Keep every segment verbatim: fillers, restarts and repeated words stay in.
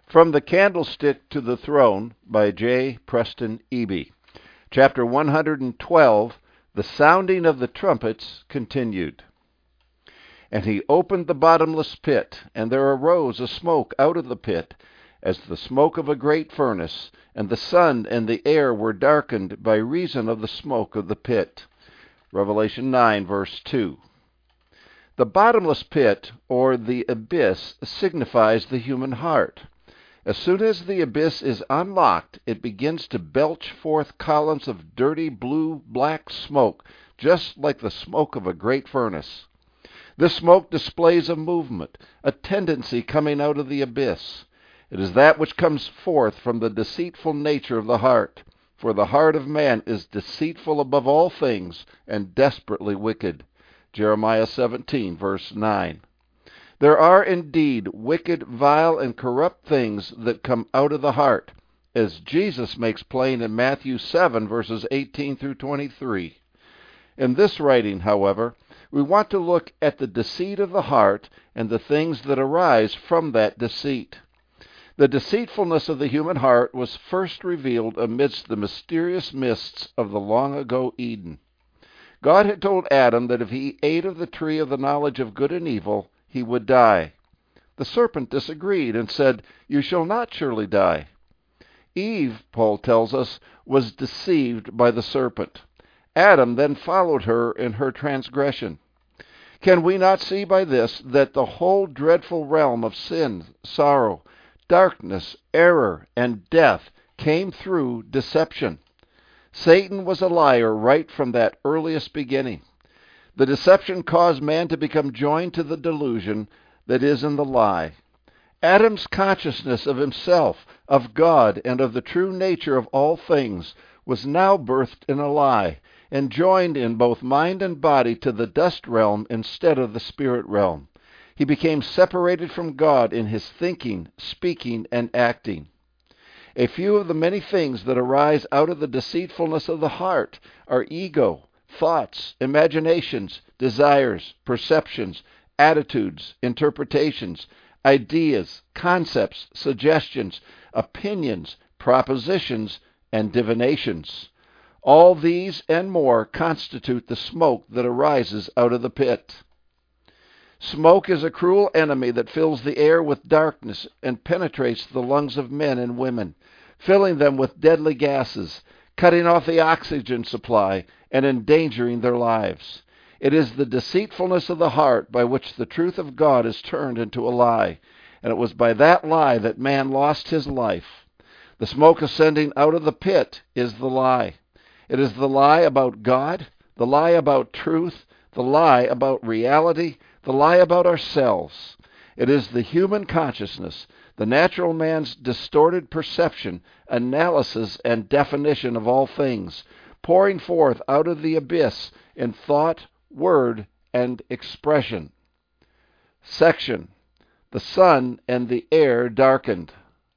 From the Candlestick to the Throne by J. Preston Eby. Chapter one hundred twelve, The Sounding of the Trumpets, continued. And he opened the bottomless pit, and there arose a smoke out of the pit, as the smoke of a great furnace, and the sun and the air were darkened by reason of the smoke of the pit. Revelation nine, verse two. The bottomless pit, or the abyss, signifies the human heart. As soon as the abyss is unlocked, it begins to belch forth columns of dirty blue-black smoke, just like the smoke of a great furnace. This smoke displays a movement, a tendency coming out of the abyss. It is that which comes forth from the deceitful nature of the heart, for the heart of man is deceitful above all things and desperately wicked. Jeremiah seventeen, verse nine. There are indeed wicked, vile, and corrupt things that come out of the heart, as Jesus makes plain in Matthew seven, verses eighteen through twenty-three. In this writing, however, we want to look at the deceit of the heart and the things that arise from that deceit. The deceitfulness of the human heart was first revealed amidst the mysterious mists of the long-ago Eden. God had told Adam that if he ate of the tree of the knowledge of good and evil, he would die. The serpent disagreed and said, "You shall not surely die." Eve, Paul tells us, was deceived by the serpent. Adam then followed her in her transgression. Can we not see by this that the whole dreadful realm of sin, sorrow, darkness, error, and death came through deception? Satan was a liar right from that earliest beginning. The deception caused man to become joined to the delusion that is in the lie. Adam's consciousness of himself, of God, and of the true nature of all things was now birthed in a lie, and joined in both mind and body to the dust realm instead of the spirit realm. He became separated from God in his thinking, speaking, and acting. A few of the many things that arise out of the deceitfulness of the heart are ego, thoughts, imaginations, desires, perceptions, attitudes, interpretations, ideas, concepts, suggestions, opinions, propositions, and divinations. All these and more constitute the smoke that arises out of the pit. Smoke is a cruel enemy that fills the air with darkness and penetrates the lungs of men and women, filling them with deadly gases, cutting off the oxygen supply, and endangering their lives. It is the deceitfulness of the heart by which the truth of God is turned into a lie, and it was by that lie that man lost his life. The smoke ascending out of the pit is the lie. It is the lie about God, the lie about truth, the lie about reality, the lie about ourselves. It is the human consciousness, the natural man's distorted perception, analysis, and definition of all things, pouring forth out of the abyss in thought, word, and expression. Section: The sun and the air darkened.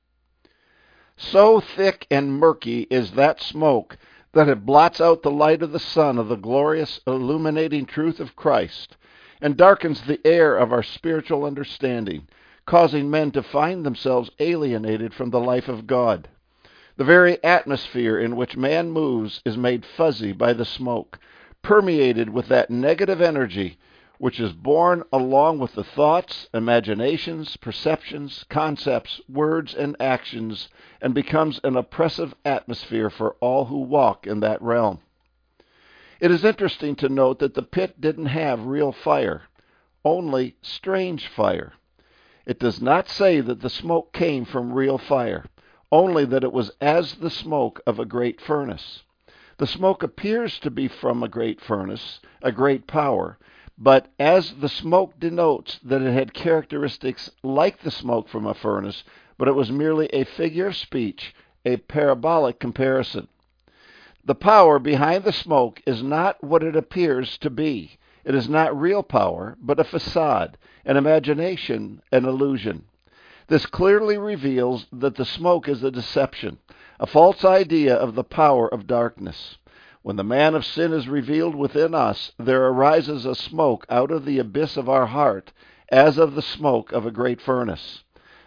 So thick and murky is that smoke that it blots out the light of the sun of the glorious, illuminating truth of Christ, and darkens the air of our spiritual understanding, causing men to find themselves alienated from the life of God. The very atmosphere in which man moves is made fuzzy by the smoke, permeated with that negative energy which is born along with the thoughts, imaginations, perceptions, concepts, words, and actions, and becomes an oppressive atmosphere for all who walk in that realm. It is interesting to note that the pit didn't have real fire, only strange fire. It does not say that the smoke came from real fire, only that it was as the smoke of a great furnace. The smoke appears to be from a great furnace, a great power, but as the smoke denotes that it had characteristics like the smoke from a furnace, but it was merely a figure of speech, a parabolic comparison. The power behind the smoke is not what it appears to be. It is not real power, but a facade, an imagination, an illusion. This clearly reveals that the smoke is a deception, a false idea of the power of darkness. When the man of sin is revealed within us, there arises a smoke out of the abyss of our heart, as of the smoke of a great furnace.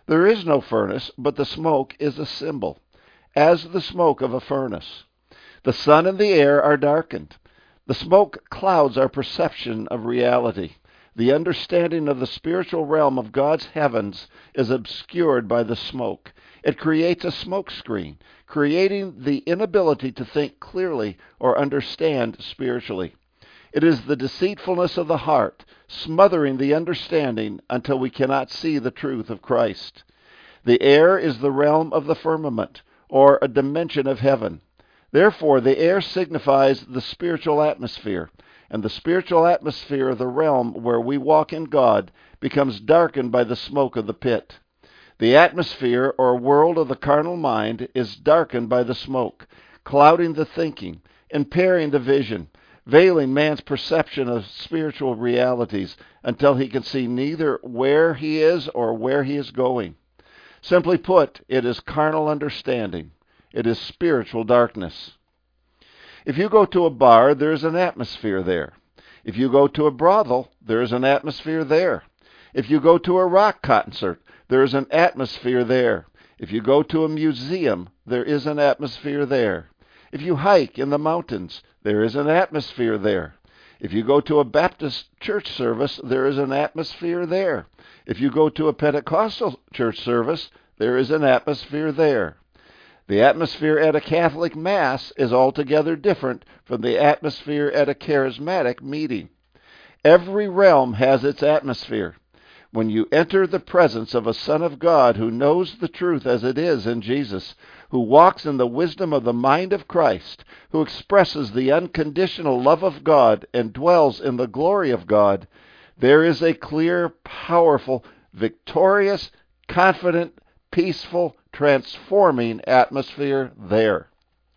There is no furnace, but the smoke is a symbol, as the smoke of a furnace. The sun and the air are darkened. The smoke clouds our perception of reality. The understanding of the spiritual realm of God's heavens is obscured by the smoke. It creates a smoke screen, creating the inability to think clearly or understand spiritually. It is the deceitfulness of the heart, smothering the understanding until we cannot see the truth of Christ. The air is the realm of the firmament, or a dimension of heaven. Therefore, the air signifies the spiritual atmosphere, and the spiritual atmosphere of the realm where we walk in God becomes darkened by the smoke of the pit. The atmosphere or world of the carnal mind is darkened by the smoke, clouding the thinking, impairing the vision, veiling man's perception of spiritual realities until he can see neither where he is or where he is going. Simply put, it is carnal understanding. It is spiritual darkness. If you go to a bar, there is an atmosphere there. If you go to a brothel, there is an atmosphere there. If you go to a rock concert, there is an atmosphere there. If you go to a museum, there is an atmosphere there. If you hike in the mountains, there is an atmosphere there. If you go to a Baptist church service, there is an atmosphere there. If you go to a Pentecostal church service, there is an atmosphere there. The atmosphere at a Catholic Mass is altogether different from the atmosphere at a charismatic meeting. Every realm has its atmosphere. When you enter the presence of a Son of God who knows the truth as it is in Jesus, who walks in the wisdom of the mind of Christ, who expresses the unconditional love of God and dwells in the glory of God, there is a clear, powerful, victorious, confident, peaceful, transforming atmosphere there.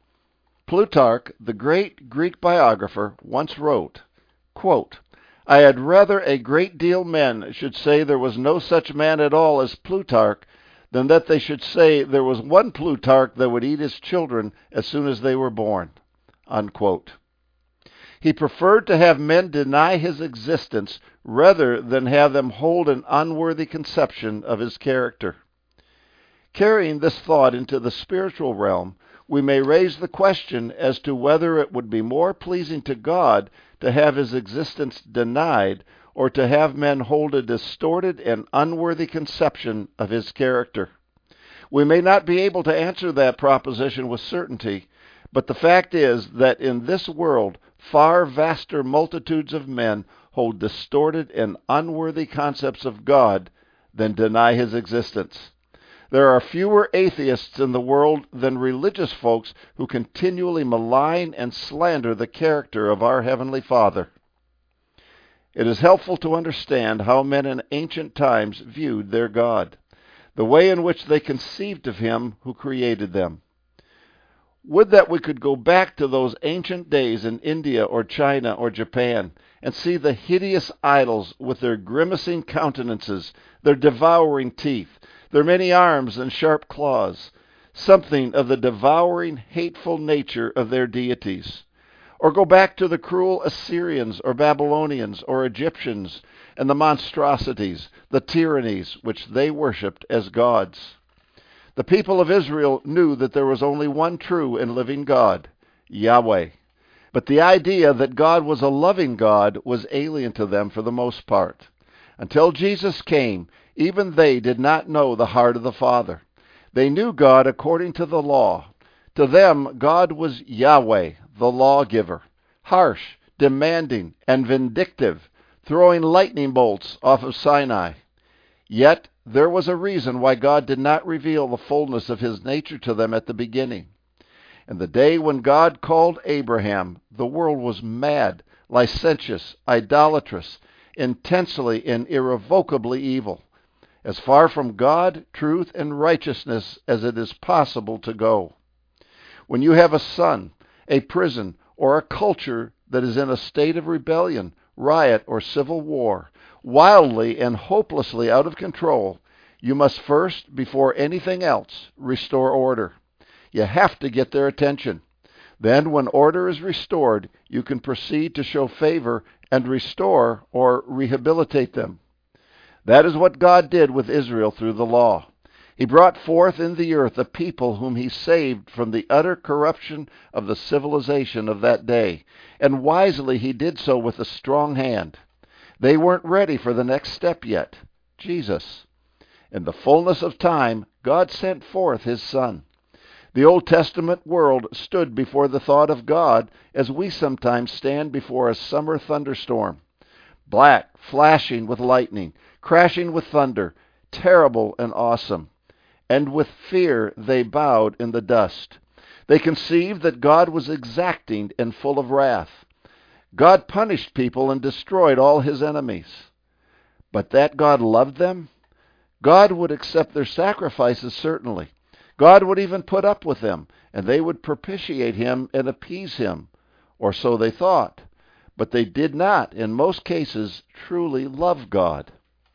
Plutarch, the great Greek biographer, once wrote, quote, "I had rather a great deal men should say there was no such man at all as Plutarch than that they should say there was one Plutarch that would eat his children as soon as they were born." Unquote. He preferred to have men deny his existence rather than have them hold an unworthy conception of his character. Carrying this thought into the spiritual realm, we may raise the question as to whether it would be more pleasing to God to have his existence denied or to have men hold a distorted and unworthy conception of his character. We may not be able to answer that proposition with certainty, but the fact is that in this world, far vaster multitudes of men hold distorted and unworthy concepts of God than deny his existence. There are fewer atheists in the world than religious folks who continually malign and slander the character of our Heavenly Father. It is helpful to understand how men in ancient times viewed their God, the way in which they conceived of him who created them. Would that we could go back to those ancient days in India or China or Japan and see the hideous idols with their grimacing countenances, their devouring teeth, their many arms and sharp claws, something of the devouring, hateful nature of their deities. Or go back to the cruel Assyrians or Babylonians or Egyptians and the monstrosities, the tyrannies which they worshipped as gods. The people of Israel knew that there was only one true and living God, Yahweh. But the idea that God was a loving God was alien to them for the most part. Until Jesus came, even they did not know the heart of the Father. They knew God according to the law. To them, God was Yahweh, the lawgiver, harsh, demanding, and vindictive, throwing lightning bolts off of Sinai. Yet there was a reason why God did not reveal the fullness of his nature to them at the beginning. In the day when God called Abraham, the world was mad, licentious, idolatrous, intensely and irrevocably evil, as far from God, truth, and righteousness as it is possible to go. When you have a son, a prison, or a culture that is in a state of rebellion, riot, or civil war, wildly and hopelessly out of control, you must first, before anything else, restore order. You have to get their attention. Then, when order is restored, you can proceed to show favor and restore or rehabilitate them. That is what God did with Israel through the law. He brought forth in the earth a people whom he saved from the utter corruption of the civilization of that day, and wisely he did so with a strong hand. They weren't ready for the next step yet, Jesus. In the fullness of time, God sent forth his Son. The Old Testament world stood before the thought of God as we sometimes stand before a summer thunderstorm. Black, flashing with lightning, crashing with thunder, terrible and awesome. And with fear they bowed in the dust. They conceived that God was exacting and full of wrath. God punished people and destroyed all his enemies. But that God loved them? God would accept their sacrifices, certainly. God would even put up with them, and they would propitiate him and appease him, or so they thought. But they did not, in most cases, truly love God.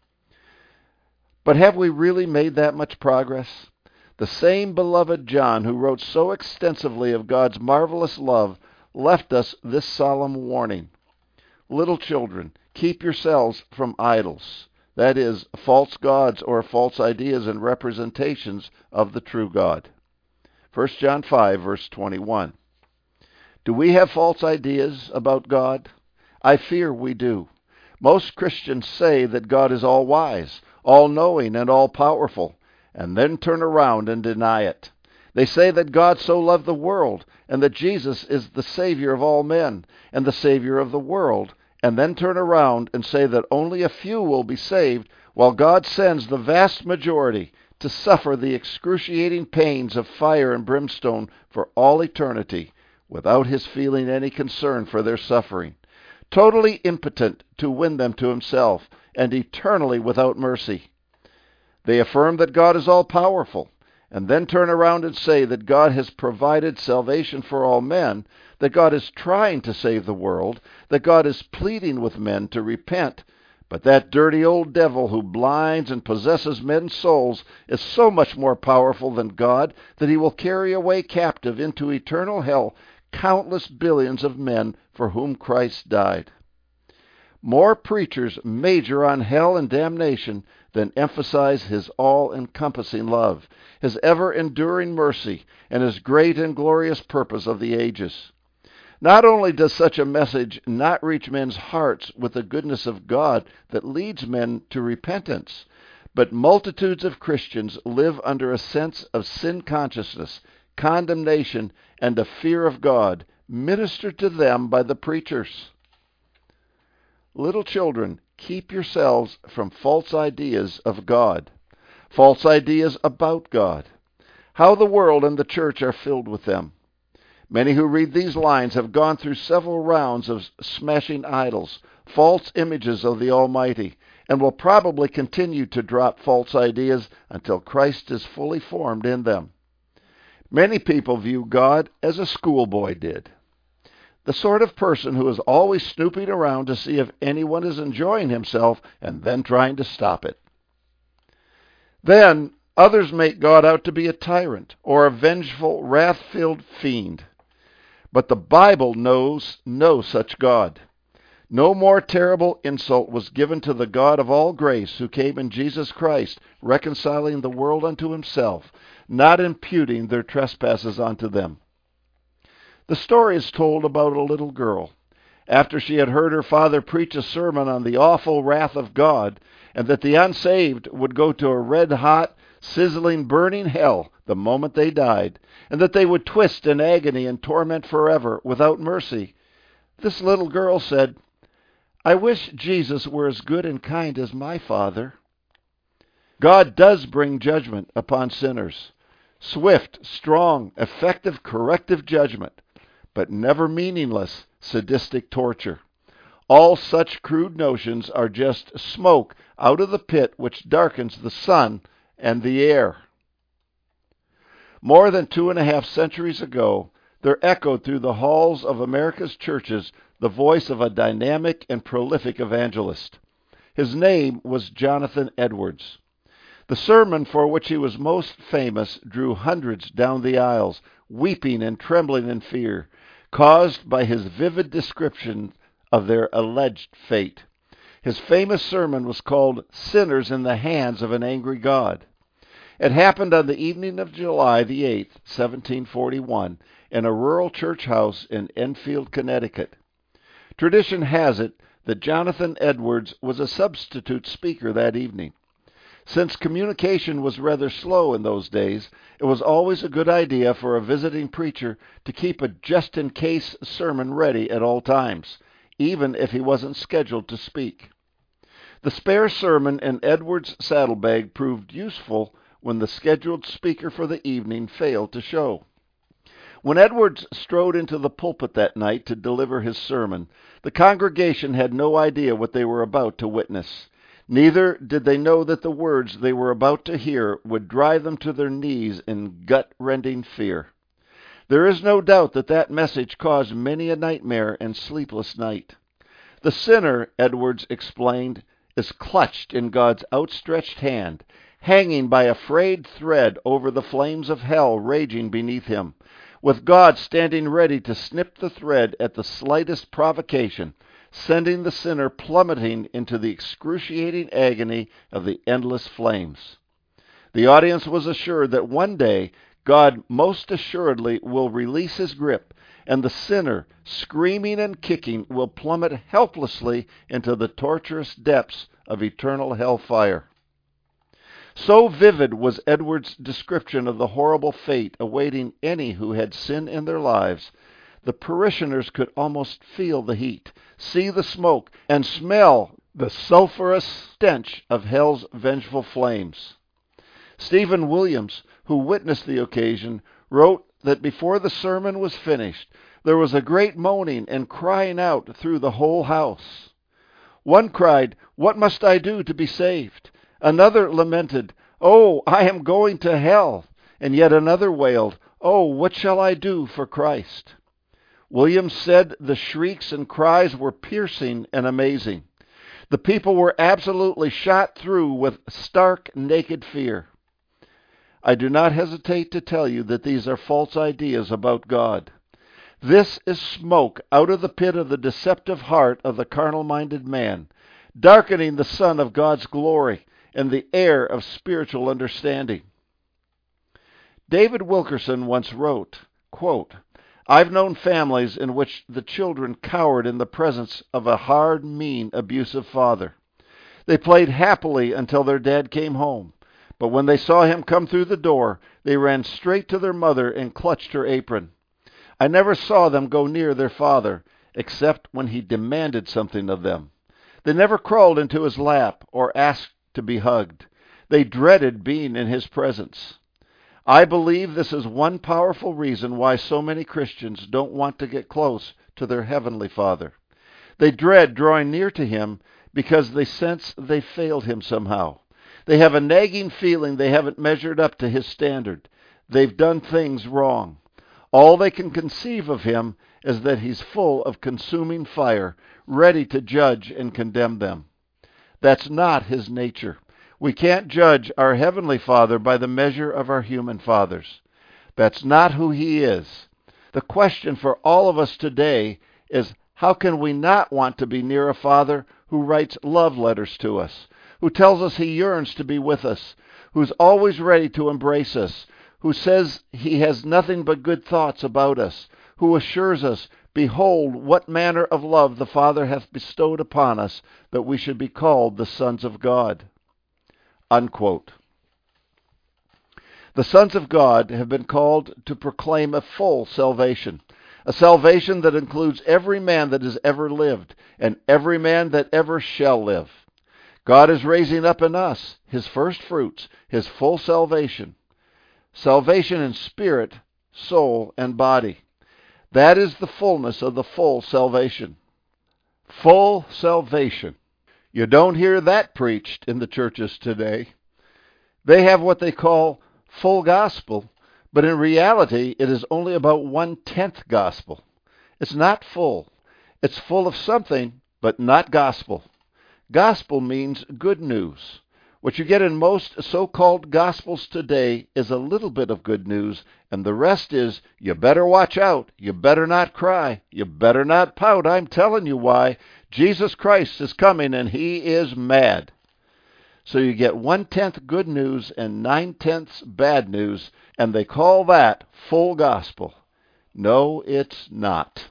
But have we really made that much progress? The same beloved John, who wrote so extensively of God's marvelous love, left us this solemn warning. Little children, keep yourselves from idols. That is, false gods or false ideas and representations of the true God. First John five, verse twenty-one. Do we have false ideas about God? I fear we do. Most Christians say that God is all-wise, all-knowing, and all-powerful, and then turn around and deny it. They say that God so loved the world, and that Jesus is the Savior of all men, and the Savior of the world, and then turn around and say that only a few will be saved, while God sends the vast majority to suffer the excruciating pains of fire and brimstone for all eternity, without his feeling any concern for their suffering, totally impotent to win them to himself, and eternally without mercy. They affirm that God is all-powerful, and then turn around and say that God has provided salvation for all men, that God is trying to save the world, that God is pleading with men to repent, but that dirty old devil who blinds and possesses men's souls is so much more powerful than God that he will carry away captive into eternal hell countless billions of men for whom Christ died. More preachers major on hell and damnation than emphasize his all-encompassing love, his ever-enduring mercy, and his great and glorious purpose of the ages. Not only does such a message not reach men's hearts with the goodness of God that leads men to repentance, but multitudes of Christians live under a sense of sin consciousness, condemnation, and a fear of God, ministered to them by the preachers. Little children, keep yourselves from false ideas of God, false ideas about God. How the world and the church are filled with them. Many who read these lines have gone through several rounds of smashing idols, false images of the Almighty, and will probably continue to drop false ideas until Christ is fully formed in them. Many people view God as a schoolboy did, the sort of person who is always snooping around to see if anyone is enjoying himself and then trying to stop it. Then others make God out to be a tyrant or a vengeful, wrath-filled fiend. But the Bible knows no such God. No more terrible insult was given to the God of all grace, who came in Jesus Christ, reconciling the world unto himself, not imputing their trespasses unto them. The story is told about a little girl. After she had heard her father preach a sermon on the awful wrath of God, and that the unsaved would go to a red-hot, sizzling, burning hell the moment they died, and that they would twist in agony and torment forever without mercy, this little girl said, "I wish Jesus were as good and kind as my father." God does bring judgment upon sinners. Swift, strong, effective corrective judgment, but never meaningless, sadistic torture. All such crude notions are just smoke out of the pit which darkens the sun and the air. More than two and a half centuries ago, there echoed through the halls of America's churches the voice of a dynamic and prolific evangelist. His name was Jonathan Edwards. The sermon for which he was most famous drew hundreds down the aisles, weeping and trembling in fear, caused by his vivid description of their alleged fate. His famous sermon was called "Sinners in the Hands of an Angry God." It happened on the evening of July the eighth, seventeen forty-one, in a rural church house in Enfield, Connecticut. Tradition has it that Jonathan Edwards was a substitute speaker that evening. Since communication was rather slow in those days, it was always a good idea for a visiting preacher to keep a just-in-case sermon ready at all times, even if he wasn't scheduled to speak. The spare sermon in Edwards' saddlebag proved useful when the scheduled speaker for the evening failed to show. When Edwards strode into the pulpit that night to deliver his sermon, the congregation had no idea what they were about to witness. Neither did they know that the words they were about to hear would drive them to their knees in gut-rending fear. There is no doubt that that message caused many a nightmare and sleepless night. The sinner, Edwards explained, is clutched in God's outstretched hand, hanging by a frayed thread over the flames of hell raging beneath him, with God standing ready to snip the thread at the slightest provocation, sending the sinner plummeting into the excruciating agony of the endless flames. The audience was assured that one day God most assuredly will release his grip, and the sinner, screaming and kicking, will plummet helplessly into the torturous depths of eternal hellfire. So vivid was Edwards' description of the horrible fate awaiting any who had sin in their lives, the parishioners could almost feel the heat, see the smoke, and smell the sulphurous stench of hell's vengeful flames. Stephen Williams, who witnessed the occasion, wrote that before the sermon was finished, there was a great moaning and crying out through the whole house. One cried, "What must I do to be saved?" Another lamented, "Oh, I am going to hell." And yet another wailed, "Oh, what shall I do for Christ?" Williams said the shrieks and cries were piercing and amazing. The people were absolutely shot through with stark, naked fear. I do not hesitate to tell you that these are false ideas about God. This is smoke out of the pit of the deceptive heart of the carnal-minded man, darkening the sun of God's glory and the air of spiritual understanding. David Wilkerson once wrote, quote, "I've known families in which the children cowered in the presence of a hard, mean, abusive father. They played happily until their dad came home, but when they saw him come through the door, they ran straight to their mother and clutched her apron. I never saw them go near their father, except when he demanded something of them. They never crawled into his lap or asked to be hugged. They dreaded being in his presence. I believe this is one powerful reason why so many Christians don't want to get close to their Heavenly Father. They dread drawing near to Him because they sense they failed Him somehow. They have a nagging feeling they haven't measured up to His standard. They've done things wrong. All they can conceive of Him is that He's full of consuming fire, ready to judge and condemn them. That's not His nature. We can't judge our Heavenly Father by the measure of our human fathers. That's not who He is. The question for all of us today is, how can we not want to be near a Father who writes love letters to us, who tells us He yearns to be with us, who's always ready to embrace us, who says He has nothing but good thoughts about us, who assures us, "Behold, what manner of love the Father hath bestowed upon us, that we should be called the sons of God." Unquote. The sons of God have been called to proclaim a full salvation, a salvation that includes every man that has ever lived and every man that ever shall live. God is raising up in us His first fruits, His full salvation, salvation in spirit, soul, and body. That is the fullness of the full salvation. Full salvation. You don't hear that preached in the churches today. They have what they call full gospel, but in reality it is only about one-tenth gospel. It's not full. It's full of something, but not gospel. Gospel means good news. What you get in most so-called gospels today is a little bit of good news, and the rest is, you better watch out, you better not cry, you better not pout, I'm telling you why. Jesus Christ is coming and He is mad. So you get one-tenth good news and nine-tenths bad news, and they call that full gospel. No, it's not.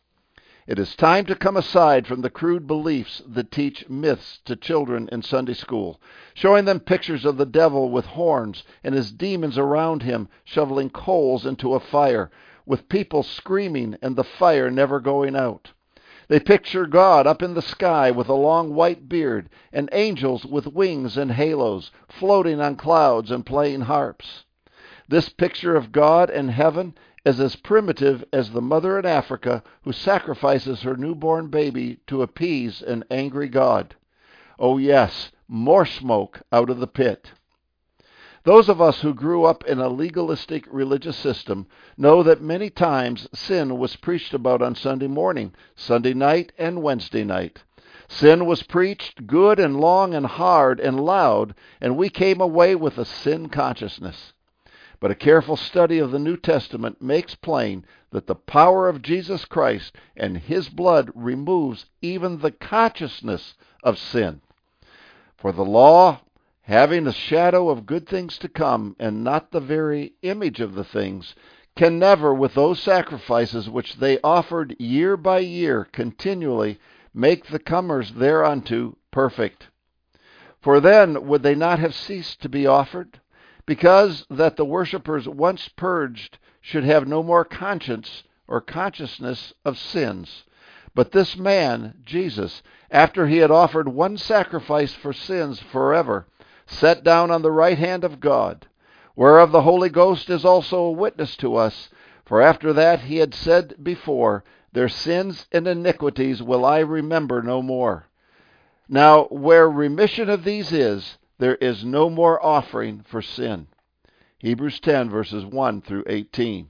It is time to come aside from the crude beliefs that teach myths to children in Sunday school, showing them pictures of the devil with horns and his demons around him shoveling coals into a fire, with people screaming and the fire never going out. They picture God up in the sky with a long white beard, and angels with wings and halos floating on clouds and playing harps. This picture of God and heaven is as primitive as the mother in Africa who sacrifices her newborn baby to appease an angry God. Oh yes, more smoke out of the pit. Those of us who grew up in a legalistic religious system know that many times sin was preached about on Sunday morning, Sunday night, and Wednesday night. Sin was preached good and long and hard and loud, and we came away with a sin consciousness. But a careful study of the New Testament makes plain that the power of Jesus Christ and His blood removes even the consciousness of sin. For the law, having a shadow of good things to come and not the very image of the things, can never, with those sacrifices which they offered year by year continually, make the comers thereunto perfect. For then would they not have ceased to be offered? Because that the worshippers once purged should have no more conscience or consciousness of sins. But this man, Jesus, after he had offered one sacrifice for sins forever, sat down on the right hand of God, whereof the Holy Ghost is also a witness to us. For after that he had said before, their sins and iniquities will I remember no more. Now where remission of these is, there is no more offering for sin. Hebrews ten, verses one through eighteen.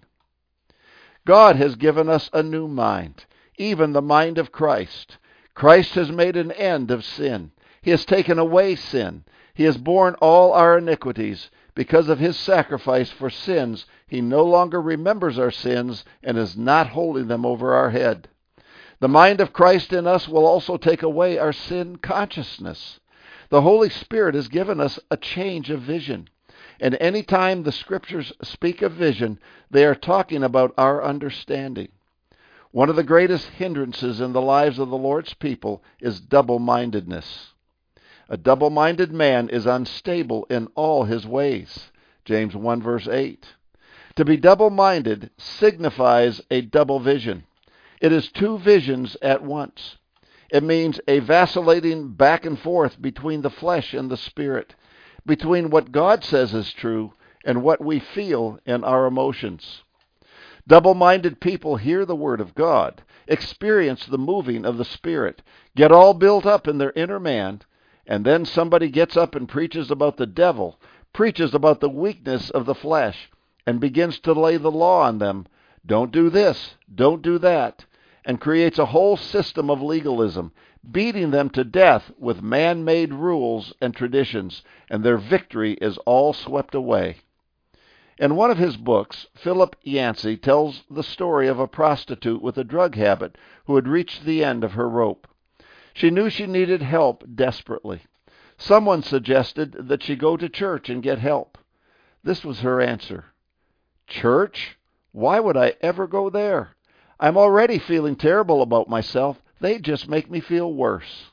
God has given us a new mind, even the mind of Christ. Christ has made an end of sin. He has taken away sin. He has borne all our iniquities. Because of His sacrifice for sins, He no longer remembers our sins and is not holding them over our head. The mind of Christ in us will also take away our sin consciousness. The Holy Spirit has given us a change of vision. And any time the Scriptures speak of vision, they are talking about our understanding. One of the greatest hindrances in the lives of the Lord's people is double-mindedness. A double-minded man is unstable in all his ways. James one, verse eight. To be double-minded signifies a double vision. It is two visions at once. It means a vacillating back and forth between the flesh and the spirit, between what God says is true and what we feel in our emotions. Double-minded people hear the Word of God, experience the moving of the Spirit, get all built up in their inner man, and then somebody gets up and preaches about the devil, preaches about the weakness of the flesh, and begins to lay the law on them. Don't do this, don't do that, and creates a whole system of legalism, beating them to death with man-made rules and traditions, and their victory is all swept away. In one of his books, Philip Yancey tells the story of a prostitute with a drug habit who had reached the end of her rope. She knew she needed help desperately. Someone suggested that she go to church and get help. This was her answer. Church? Why would I ever go there? I'm already feeling terrible about myself. They just make me feel worse.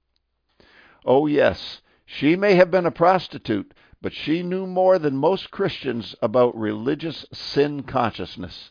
Oh yes, she may have been a prostitute, but she knew more than most Christians about religious sin consciousness.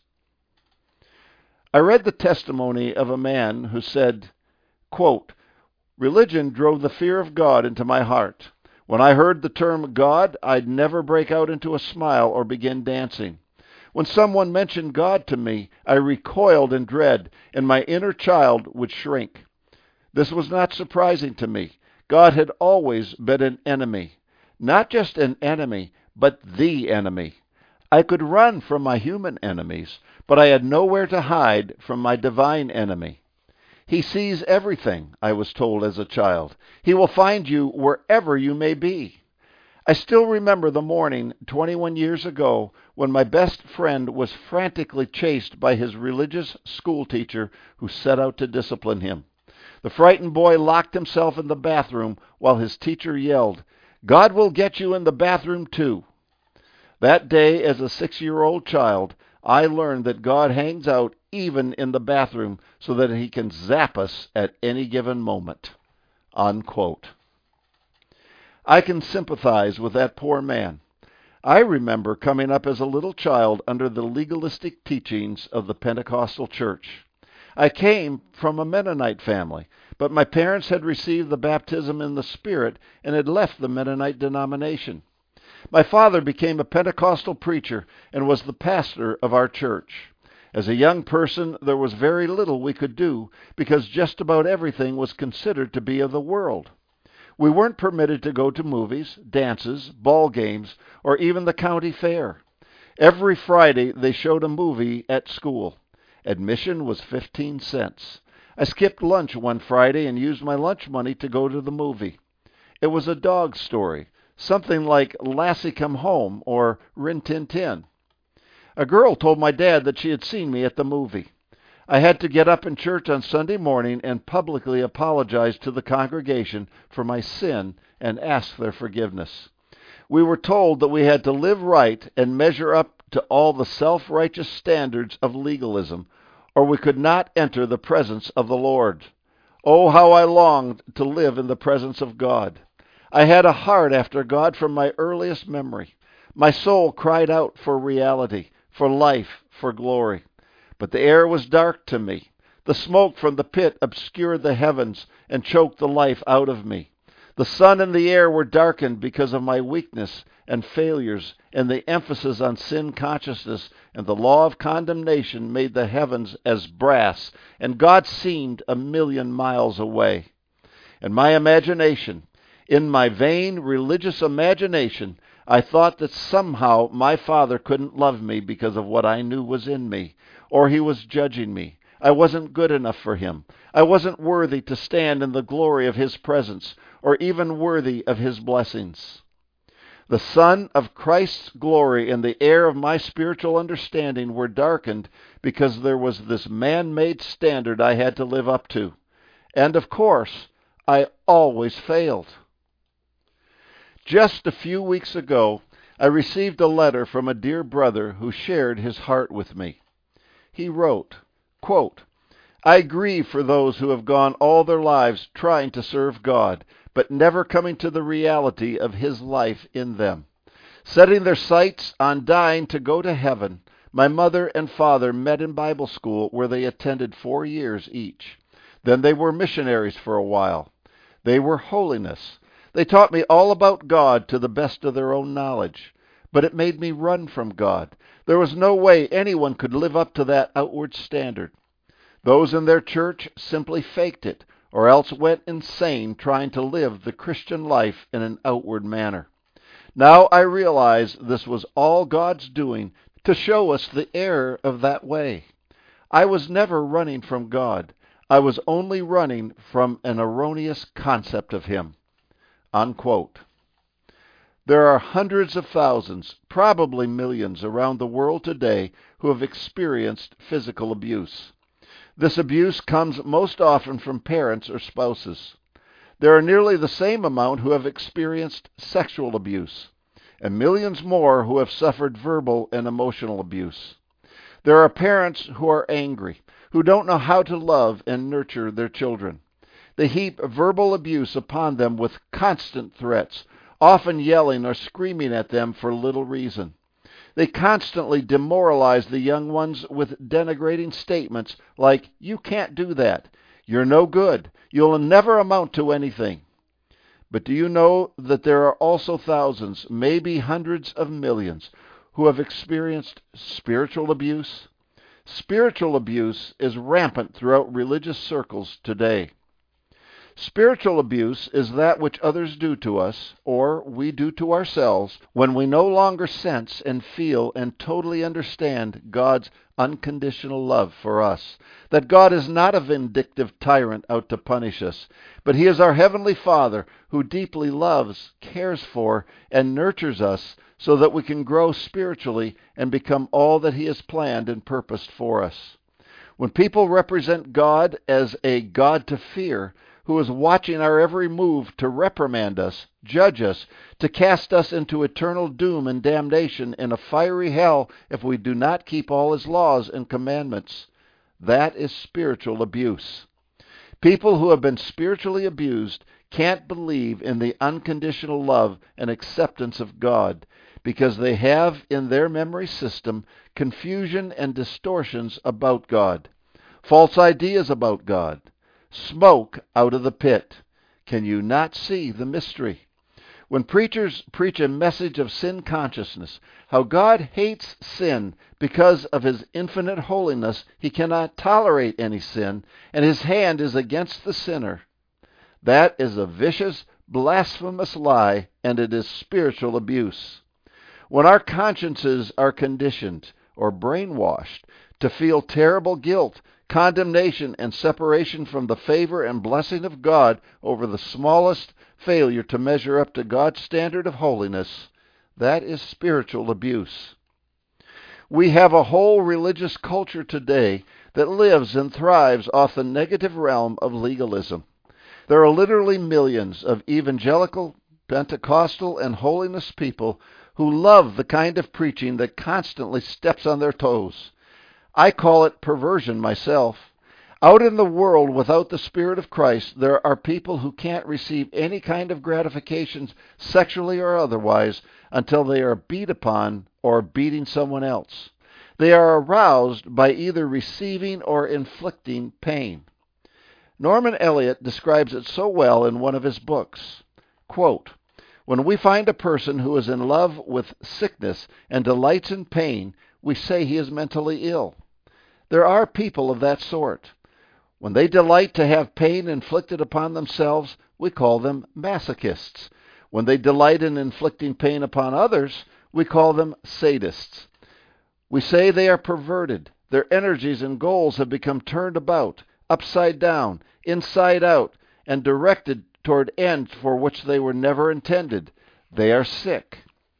I read the testimony of a man who said, quote, religion drove the fear of God into my heart. When I heard the term God, I'd never break out into a smile or begin dancing. When someone mentioned God to me, I recoiled in dread, and my inner child would shrink. This was not surprising to me. God had always been an enemy. Not just an enemy, but the enemy. I could run from my human enemies, but I had nowhere to hide from my divine enemy. He sees everything, I was told as a child. He will find you wherever you may be. I still remember the morning twenty-one years ago when my best friend was frantically chased by his religious school teacher who set out to discipline him. The frightened boy locked himself in the bathroom while his teacher yelled, God will get you in the bathroom too. That day, as a six-year-old child, I learned that God hangs out even in the bathroom so that he can zap us at any given moment. Unquote. I can sympathize with that poor man. I remember coming up as a little child under the legalistic teachings of the Pentecostal church. I came from a Mennonite family, but my parents had received the baptism in the Spirit and had left the Mennonite denomination. My father became a Pentecostal preacher and was the pastor of our church. As a young person, there was very little we could do because just about everything was considered to be of the world. We weren't permitted to go to movies, dances, ball games, or even the county fair. Every Friday they showed a movie at school. Admission was fifteen cents. I skipped lunch one Friday and used my lunch money to go to the movie. It was a dog story, something like Lassie Come Home or Rin Tin Tin. A girl told my dad that she had seen me at the movie. I had to get up in church on Sunday morning and publicly apologize to the congregation for my sin and ask their forgiveness. We were told that we had to live right and measure up to all the self-righteous standards of legalism, or we could not enter the presence of the Lord. Oh, how I longed to live in the presence of God. I had a heart after God from my earliest memory. My soul cried out for reality, for life, for glory. But the air was dark to me. The smoke from the pit obscured the heavens and choked the life out of me. The sun and the air were darkened because of my weakness and failures, and the emphasis on sin consciousness and the law of condemnation made the heavens as brass, and God seemed a million miles away. And my imagination, in my vain religious imagination, I thought that somehow my Father couldn't love me because of what I knew was in me, or he was judging me. I wasn't good enough for him. I wasn't worthy to stand in the glory of his presence, or even worthy of his blessings. The sun of Christ's glory and the air of my spiritual understanding were darkened because there was this man-made standard I had to live up to. And of course, I always failed. Just a few weeks ago, I received a letter from a dear brother who shared his heart with me. He wrote, quote, I grieve for those who have gone all their lives trying to serve God, but never coming to the reality of his life in them. Setting their sights on dying to go to heaven, my mother and father met in Bible school where they attended four years each. Then they were missionaries for a while. They were holiness. They taught me all about God to the best of their own knowledge. But it made me run from God. There was no way anyone could live up to that outward standard. Those in their church simply faked it, or else went insane trying to live the Christian life in an outward manner. Now I realize this was all God's doing to show us the error of that way. I was never running from God. I was only running from an erroneous concept of him. Unquote. There are hundreds of thousands, probably millions around the world today who have experienced physical abuse. This abuse comes most often from parents or spouses. There are nearly the same amount who have experienced sexual abuse, and millions more who have suffered verbal and emotional abuse. There are parents who are angry, who don't know how to love and nurture their children. They heap verbal abuse upon them with constant threats, often yelling or screaming at them for little reason. They constantly demoralize the young ones with denigrating statements like, you can't do that, you're no good, you'll never amount to anything. But do you know that there are also thousands, maybe hundreds of millions, who have experienced spiritual abuse? Spiritual abuse is rampant throughout religious circles today. Spiritual abuse is that which others do to us, or we do to ourselves, when we no longer sense and feel and totally understand God's unconditional love for us. That God is not a vindictive tyrant out to punish us, but He is our Heavenly Father who deeply loves, cares for, and nurtures us so that we can grow spiritually and become all that He has planned and purposed for us. When people represent God as a God to fear, who is watching our every move to reprimand us, judge us, to cast us into eternal doom and damnation in a fiery hell if we do not keep all his laws and commandments. That is spiritual abuse. People who have been spiritually abused can't believe in the unconditional love and acceptance of God because they have in their memory system confusion and distortions about God, false ideas about God. Smoke out of the pit. Can you not see the mystery? When preachers preach a message of sin consciousness, how God hates sin because of his infinite holiness, he cannot tolerate any sin, and his hand is against the sinner. That is a vicious, blasphemous lie, and it is spiritual abuse. When our consciences are conditioned or brainwashed to feel terrible guilt, condemnation, and separation from the favor and blessing of God over the smallest failure to measure up to God's standard of holiness, that is spiritual abuse. We have a whole religious culture today that lives and thrives off the negative realm of legalism. There are literally millions of evangelical, Pentecostal, and holiness people who love the kind of preaching that constantly steps on their toes. I call it perversion myself. Out in the world without the Spirit of Christ, there are people who can't receive any kind of gratifications, sexually or otherwise, until they are beat upon or beating someone else. They are aroused by either receiving or inflicting pain. Norman Elliott describes it so well in one of his books. Quote, "When we find a person who is in love with sickness and delights in pain, we say he is mentally ill. There are people of that sort. When they delight to have pain inflicted upon themselves, we call them masochists. When they delight in inflicting pain upon others, we call them sadists. We say they are perverted. Their energies and goals have become turned about, upside down, inside out, and directed toward ends for which they were never intended. They are sick."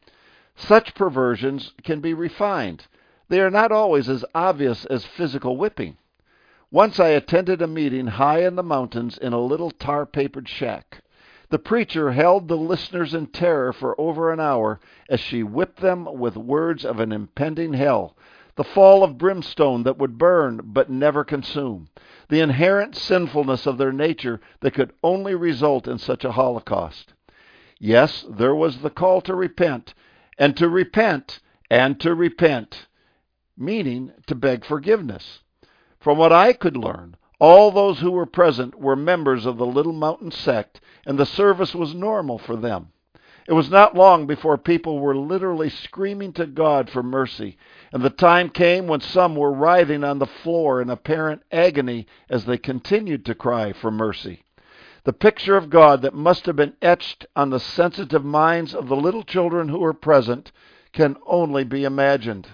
Such perversions can be refined. They are not always as obvious as physical whipping. Once I attended a meeting high in the mountains in a little tar-papered shack. The preacher held the listeners in terror for over an hour as she whipped them with words of an impending hell, the fall of brimstone that would burn but never consume, the inherent sinfulness of their nature that could only result in such a holocaust. Yes, there was the call to repent, and to repent, and to repent, meaning to beg forgiveness. From what I could learn, all those who were present were members of the Little Mountain sect, and the service was normal for them. It was not long before people were literally screaming to God for mercy, and the time came when some were writhing on the floor in apparent agony as they continued to cry for mercy. The picture of God that must have been etched on the sensitive minds of the little children who were present can only be imagined.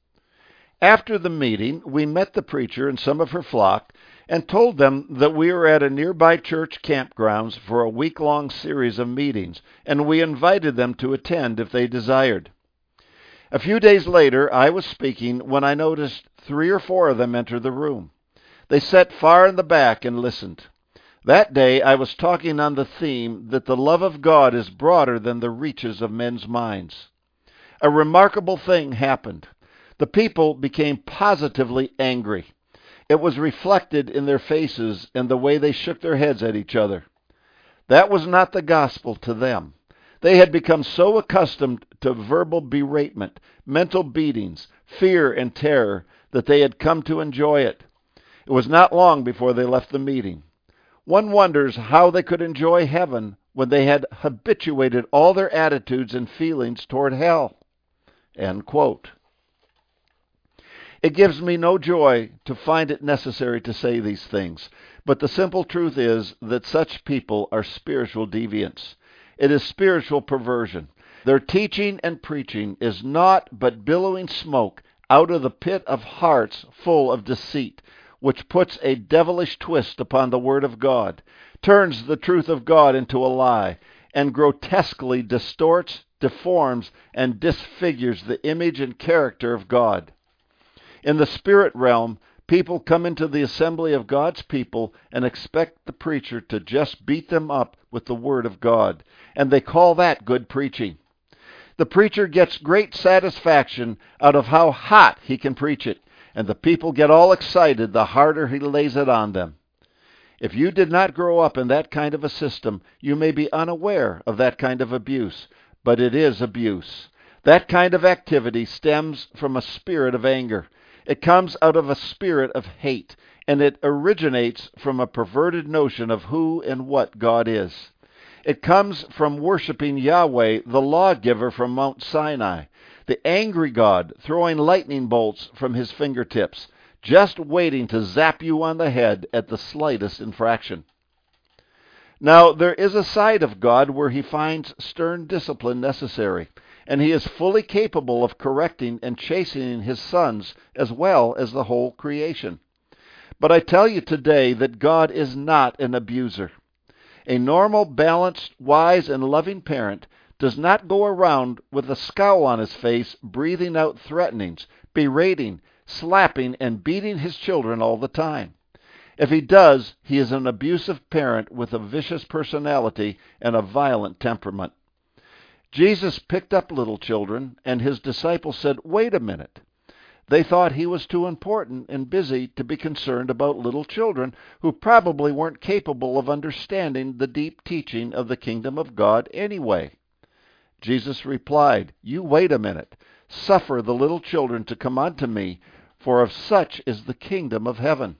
After the meeting, we met the preacher and some of her flock and told them that we were at a nearby church campgrounds for a week-long series of meetings, and we invited them to attend if they desired. A few days later, I was speaking when I noticed three or four of them enter the room. They sat far in the back and listened. That day, I was talking on the theme that the love of God is broader than the reaches of men's minds. A remarkable thing happened. The people became positively angry. It was reflected in their faces and the way they shook their heads at each other. That was not the gospel to them. They had become so accustomed to verbal beratement, mental beatings, fear and terror that they had come to enjoy it. It was not long before they left the meeting. One wonders how they could enjoy heaven when they had habituated all their attitudes and feelings toward hell. End quote. It gives me no joy to find it necessary to say these things, but the simple truth is that such people are spiritual deviants. It is spiritual perversion. Their teaching and preaching is naught but billowing smoke out of the pit of hearts full of deceit, which puts a devilish twist upon the Word of God, turns the truth of God into a lie, and grotesquely distorts, deforms, and disfigures the image and character of God. In the spirit realm, People come into the assembly of God's people and expect the preacher to just beat them up with the Word of God, and they call that good preaching. The preacher gets great satisfaction out of how hot he can preach it, and the people get all excited the harder he lays it on them. If you did not grow up in that kind of a system, you may be unaware of that kind of abuse, but it is abuse. That kind of activity stems from a spirit of anger. It comes out of a spirit of hate, and it originates from a perverted notion of who and what God is. It comes from worshiping Yahweh, the lawgiver from Mount Sinai, the angry God throwing lightning bolts from his fingertips, just waiting to zap you on the head at the slightest infraction. Now, there is a side of God where he finds stern discipline necessary, and he is fully capable of correcting and chastening his sons as well as the whole creation. But I tell you today that God is not an abuser. A normal, balanced, wise, and loving parent does not go around with a scowl on his face, breathing out threatenings, berating, slapping, and beating his children all the time. If he does, he is an abusive parent with a vicious personality and a violent temperament. Jesus picked up little children, and his disciples said, "Wait a minute." They thought he was too important and busy to be concerned about little children who probably weren't capable of understanding the deep teaching of the kingdom of God anyway. Jesus replied, "You wait a minute. Suffer the little children to come unto me, for of such is the kingdom of heaven."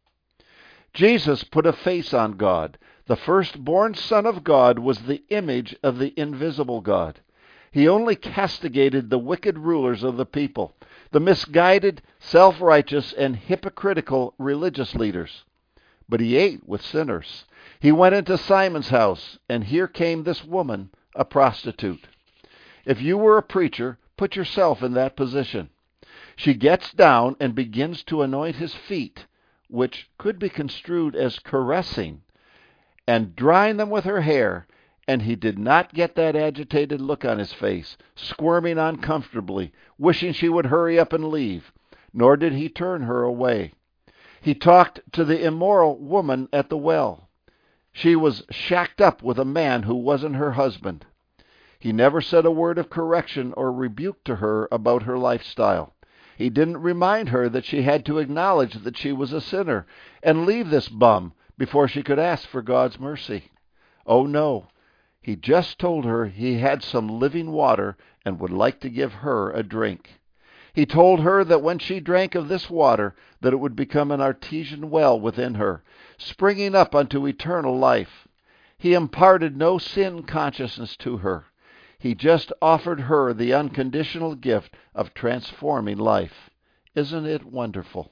Jesus put a face on God. The firstborn Son of God was the image of the invisible God. He only castigated the wicked rulers of the people, the misguided, self-righteous, and hypocritical religious leaders. But he ate with sinners. He went into Simon's house, and here came this woman, a prostitute. If you were a preacher, put yourself in that position. She gets down and begins to anoint his feet, which could be construed as caressing, and drying them with her hair, and he did not get that agitated look on his face, squirming uncomfortably, wishing she would hurry up and leave, nor did he turn her away. He talked to the immoral woman at the well. She was shacked up with a man who wasn't her husband. He never said a word of correction or rebuke to her about her lifestyle. He didn't remind her that she had to acknowledge that she was a sinner and leave this bum before she could ask for God's mercy. Oh no, he just told her he had some living water and would like to give her a drink. He told her that when she drank of this water, that it would become an artesian well within her, springing up unto eternal life. He imparted no sin consciousness to her. He just offered her the unconditional gift of transforming life. Isn't it wonderful?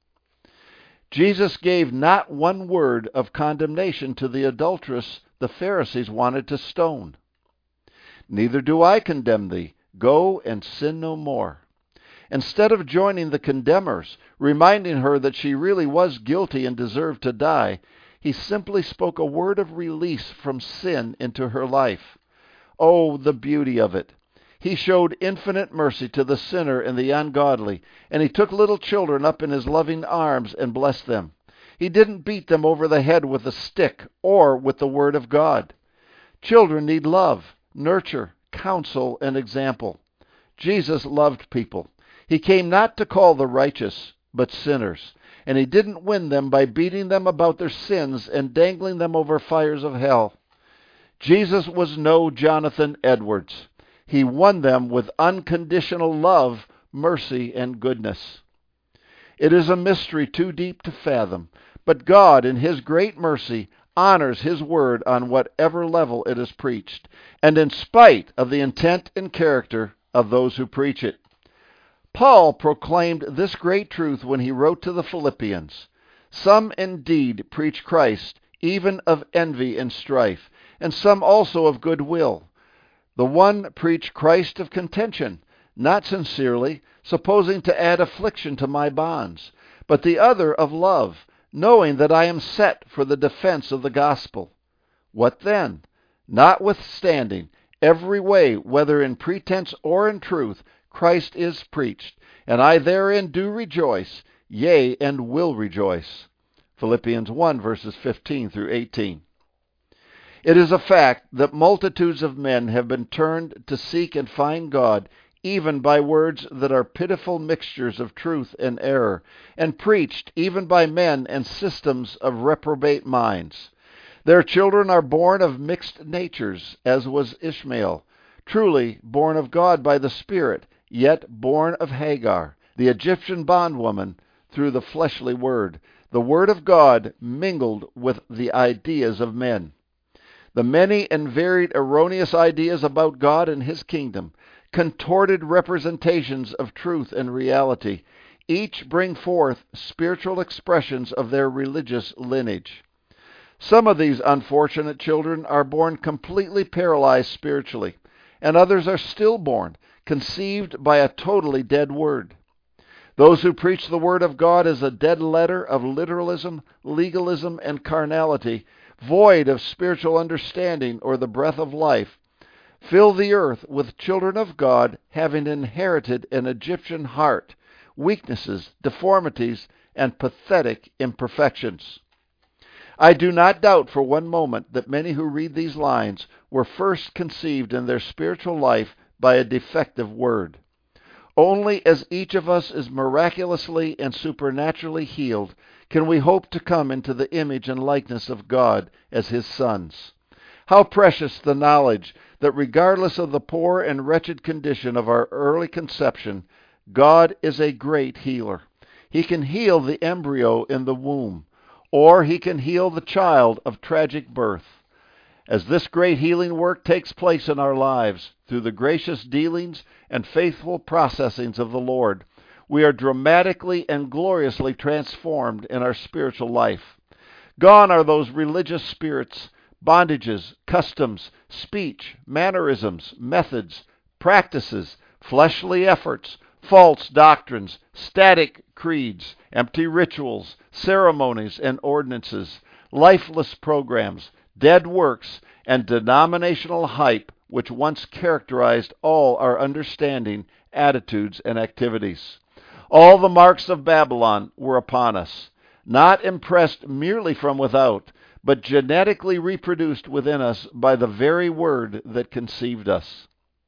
Jesus gave not one word of condemnation to the adulteress the Pharisees wanted to stone. "Neither do I condemn thee. Go and sin no more." Instead of joining the condemners, reminding her that she really was guilty and deserved to die, he simply spoke a word of release from sin into her life. Oh, the beauty of it! He showed infinite mercy to the sinner and the ungodly, and he took little children up in his loving arms and blessed them. He didn't beat them over the head with a stick or with the Word of God. Children need love, nurture, counsel, and example. Jesus loved people. He came not to call the righteous, but sinners, and he didn't win them by beating them about their sins and dangling them over fires of hell. Jesus was no Jonathan Edwards. He won them with unconditional love, mercy, and goodness. It is a mystery too deep to fathom, but God, in his great mercy, honors his word on whatever level it is preached, and in spite of the intent and character of those who preach it. Paul proclaimed this great truth when he wrote to the Philippians. "Some indeed preach Christ, even of envy and strife, and some also of good will. The one preached Christ of contention, not sincerely, supposing to add affliction to my bonds, but the other of love, knowing that I am set for the defense of the gospel. What then? Notwithstanding, every way, whether in pretense or in truth, Christ is preached, and I therein do rejoice, yea, and will rejoice. Philippians one, verses fifteen through eighteen. It is a fact that multitudes of men have been turned to seek and find God, even by words that are pitiful mixtures of truth and error, and preached even by men and systems of reprobate minds. Their children are born of mixed natures, as was Ishmael, truly born of God by the Spirit, yet born of Hagar, the Egyptian bondwoman, through the fleshly word, the word of God mingled with the ideas of men. The many and varied erroneous ideas about God and His kingdom, contorted representations of truth and reality, each bring forth spiritual expressions of their religious lineage. Some of these unfortunate children are born completely paralyzed spiritually, and others are stillborn, conceived by a totally dead word. Those who preach the Word of God as a dead letter of literalism, legalism, and carnality, void of spiritual understanding or the breath of life, fill the earth with children of God having inherited an Egyptian heart, weaknesses, deformities, and pathetic imperfections. I do not doubt for one moment that many who read these lines were first conceived in their spiritual life by a defective word. Only as each of us is miraculously and supernaturally healed can we hope to come into the image and likeness of God as His sons. How precious the knowledge that regardless of the poor and wretched condition of our early conception, God is a great healer. He can heal the embryo in the womb, or He can heal the child of tragic birth. As this great healing work takes place in our lives, through the gracious dealings and faithful processings of the Lord, we are dramatically and gloriously transformed in our spiritual life. Gone are those religious spirits, bondages, customs, speech, mannerisms, methods, practices, fleshly efforts, false doctrines, static creeds, empty rituals, ceremonies and ordinances, lifeless programs, dead works, and denominational hype which once characterized all our understanding, attitudes, and activities. All the marks of Babylon were upon us, not impressed merely from without, but genetically reproduced within us by the very word that conceived us.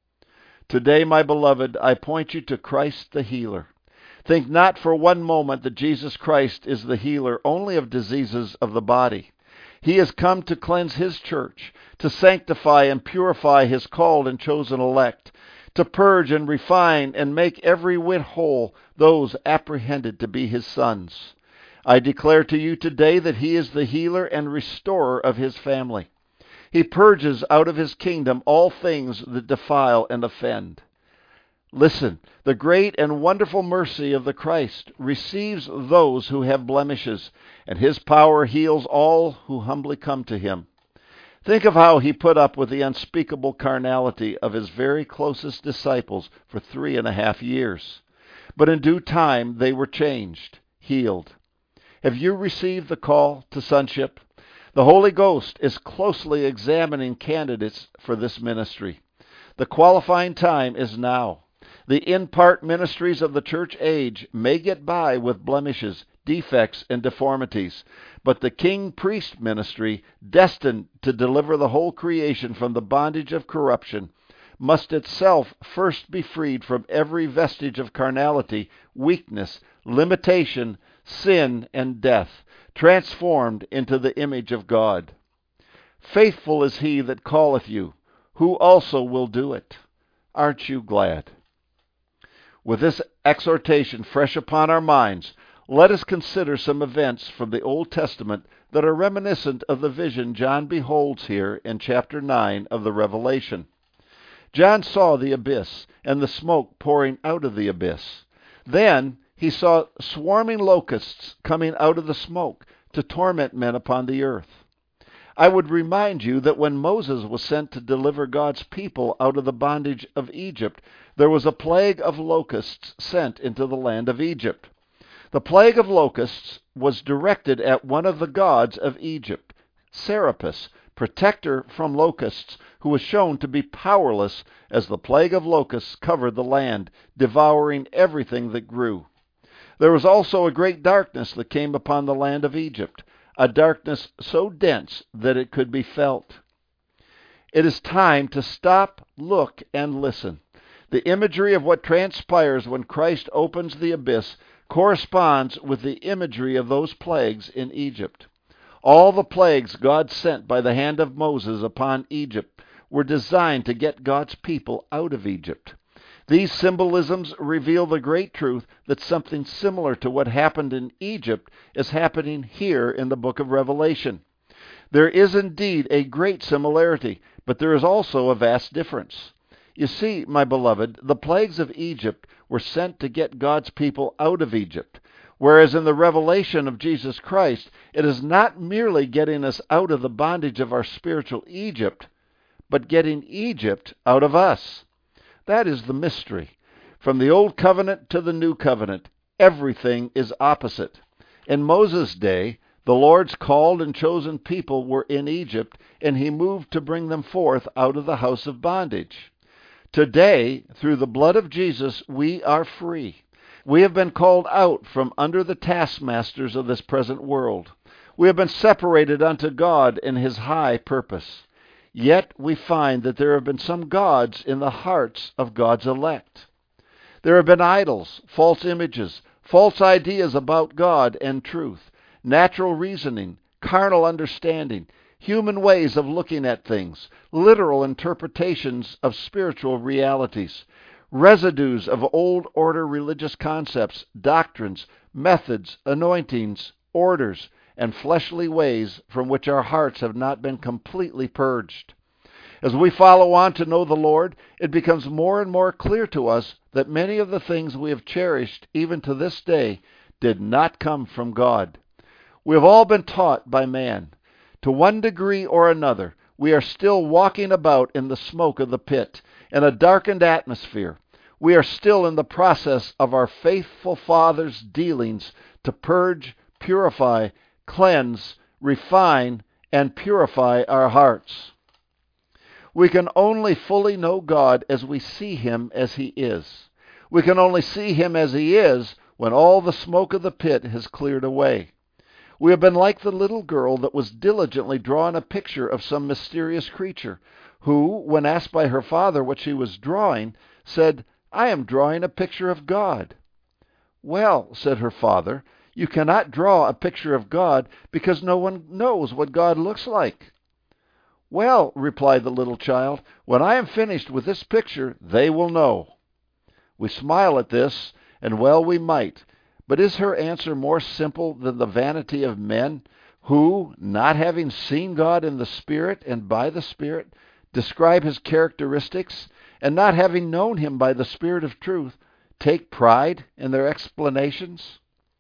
Today, my beloved, I point you to Christ the healer. Think not for one moment that Jesus Christ is the healer only of diseases of the body. He has come to cleanse His church, to sanctify and purify His called and chosen elect, to purge and refine and make every whit whole those apprehended to be His sons. I declare to you today that He is the healer and restorer of His family. He purges out of His kingdom all things that defile and offend. Listen, the great and wonderful mercy of the Christ receives those who have blemishes, and His power heals all who humbly come to Him. Think of how He put up with the unspeakable carnality of His very closest disciples for three and a half years. But in due time they were changed, healed. Have you received the call to sonship? The Holy Ghost is closely examining candidates for this ministry. The qualifying time is now. The in-part ministries of the church age may get by with blemishes, defects, and deformities, but the king-priest ministry, destined to deliver the whole creation from the bondage of corruption, must itself first be freed from every vestige of carnality, weakness, limitation, sin, and death, transformed into the image of God. Faithful is He that calleth you, who also will do it. Aren't you glad? With this exhortation fresh upon our minds, let us consider some events from the Old Testament that are reminiscent of the vision John beholds here in chapter nine of the Revelation. John saw the abyss and the smoke pouring out of the abyss. Then he saw swarming locusts coming out of the smoke to torment men upon the earth. I would remind you that when Moses was sent to deliver God's people out of the bondage of Egypt, there was a plague of locusts sent into the land of Egypt. The plague of locusts was directed at one of the gods of Egypt, Serapis, protector from locusts, who was shown to be powerless as the plague of locusts covered the land, devouring everything that grew. There was also a great darkness that came upon the land of Egypt, a darkness so dense that it could be felt. It is time to stop, look, and listen. The imagery of what transpires when Christ opens the abyss corresponds with the imagery of those plagues in Egypt. All the plagues God sent by the hand of Moses upon Egypt were designed to get God's people out of Egypt. These symbolisms reveal the great truth that something similar to what happened in Egypt is happening here in the book of Revelation. There is indeed a great similarity, but there is also a vast difference. You see, my beloved, the plagues of Egypt were sent to get God's people out of Egypt, whereas in the revelation of Jesus Christ, it is not merely getting us out of the bondage of our spiritual Egypt, but getting Egypt out of us. That is the mystery. From the Old Covenant to the New Covenant, everything is opposite. In Moses' day, the Lord's called and chosen people were in Egypt, and he moved to bring them forth out of the house of bondage. Today, through the blood of Jesus, we are free. We have been called out from under the taskmasters of this present world. We have been separated unto God in his high purpose. Yet we find that there have been some gods in the hearts of God's elect. There have been idols, false images, false ideas about God and truth, natural reasoning, carnal understanding, human ways of looking at things, literal interpretations of spiritual realities, residues of old order religious concepts, doctrines, methods, anointings, orders, and fleshly ways from which our hearts have not been completely purged. As we follow on to know the Lord, it becomes more and more clear to us that many of the things we have cherished even to this day did not come from God. We have all been taught by man. To one degree or another, we are still walking about in the smoke of the pit, in a darkened atmosphere. We are still in the process of our faithful Father's dealings to purge, purify, cleanse, refine, and purify our hearts. We can only fully know God as we see him as he is. We can only see him as he is when all the smoke of the pit has cleared away. We have been like the little girl that was diligently drawing a picture of some mysterious creature, who, when asked by her father what she was drawing, said, "I am drawing a picture of God." "Well," said her father, "you cannot draw a picture of God because no one knows what God looks like." "Well," replied the little child, "when I am finished with this picture, they will know." We smile at this, and well we might. But is her answer more simple than the vanity of men, who, not having seen God in the Spirit and by the Spirit, describe his characteristics, and not having known him by the Spirit of truth, take pride in their explanations?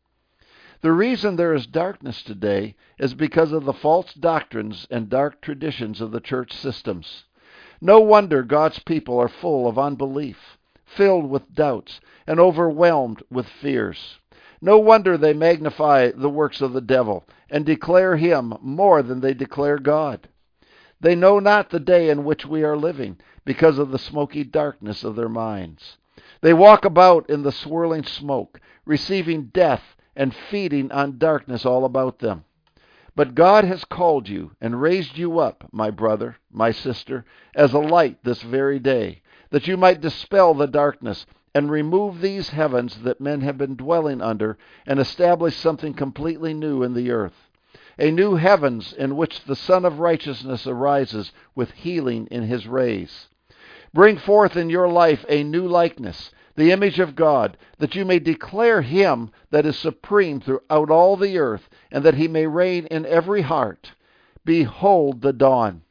The reason there is darkness today is because of the false doctrines and dark traditions of the church systems. No wonder God's people are full of unbelief, filled with doubts, and overwhelmed with fears. No wonder they magnify the works of the devil and declare him more than they declare God. They know not the day in which we are living because of the smoky darkness of their minds. They walk about in the swirling smoke, receiving death and feeding on darkness all about them. But God has called you and raised you up, my brother, my sister, as a light this very day, that you might dispel the darkness and remove these heavens that men have been dwelling under, and establish something completely new in the earth. A new heavens in which the Son of Righteousness arises with healing in his rays. Bring forth in your life a new likeness, the image of God, that you may declare him that is supreme throughout all the earth, and that he may reign in every heart. Behold the dawn.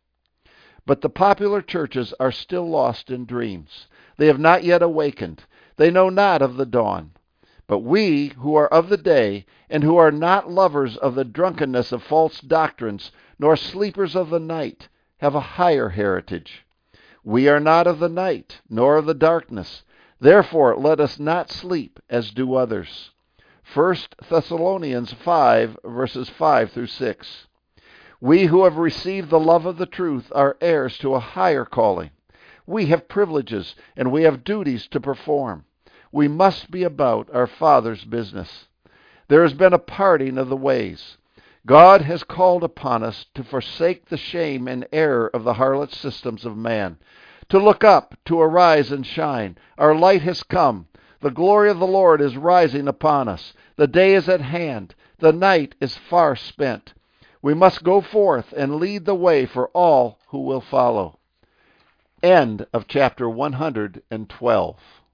But the popular churches are still lost in dreams. They have not yet awakened. They know not of the dawn. But we, who are of the day, and who are not lovers of the drunkenness of false doctrines, nor sleepers of the night, have a higher heritage. We are not of the night, nor of the darkness. Therefore let us not sleep as do others. First Thessalonians five, verses five through six. We who have received the love of the truth are heirs to a higher calling. We have privileges, and we have duties to perform. We must be about our Father's business. There has been a parting of the ways. God has called upon us to forsake the shame and error of the harlot systems of man, to look up, to arise and shine. Our light has come. The glory of the Lord is rising upon us. The day is at hand. The night is far spent. We must go forth and lead the way for all who will follow. End of chapter one hundred twelve.